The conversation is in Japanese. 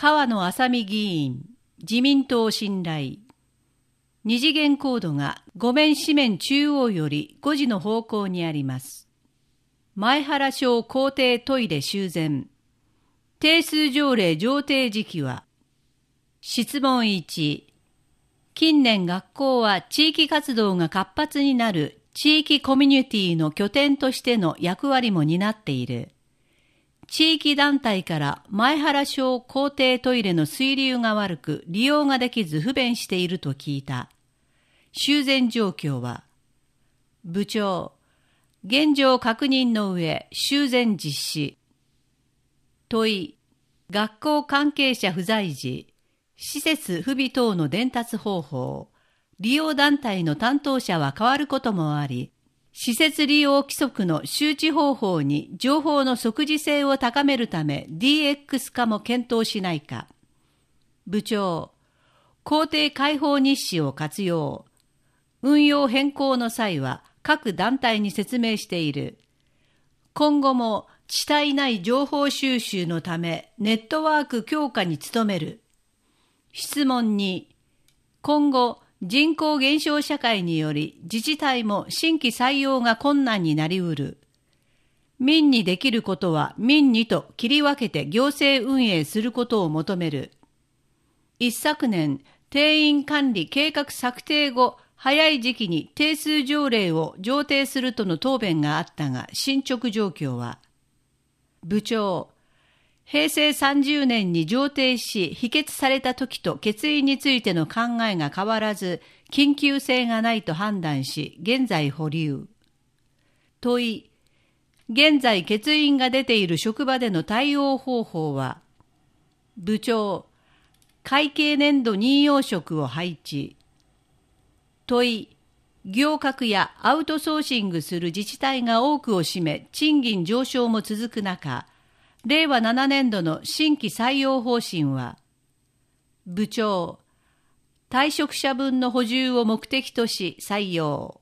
川野麻美議員、自民党信頼。二次元コードが5面四面中央より5時の方向にあります。前原小校庭トイレ修繕。定数条例上定時期は。質問1。近年学校は地域活動が活発になる地域コミュニティの拠点としての役割も担っている。地域団体から前原小校庭トイレの水流が悪く利用ができず不便していると聞いた。修繕状況は。部長、現状確認の上、修繕実施。問い、学校関係者不在時、施設不備等の伝達方法、利用団体の担当者は変わることもあり、施設利用規則の周知方法に情報の即時性を高めるため DX 化も検討しないか。部長、校庭開放日誌を活用。運用変更の際は各団体に説明している。今後も遅滞ない情報収集のためネットワーク強化に努める。質問2、今後、人口減少社会により自治体も新規採用が困難になりうる。民にできることは民にと切り分けて行政運営することを求める。一昨年、定員管理計画策定後、早い時期に定数条例を上定するとの答弁があったが、進捗状況は。部長、平成30年に上定し、否決された時と欠員についての考えが変わらず、緊急性がないと判断し、現在保留。問い、現在欠員が出ている職場での対応方法は。部長、会計年度任用職を配置。問い、行革やアウトソーシングする自治体が多くを占め、賃金上昇も続く中、令和7年度の新規採用方針は。部長、退職者分の補充を目的とし採用。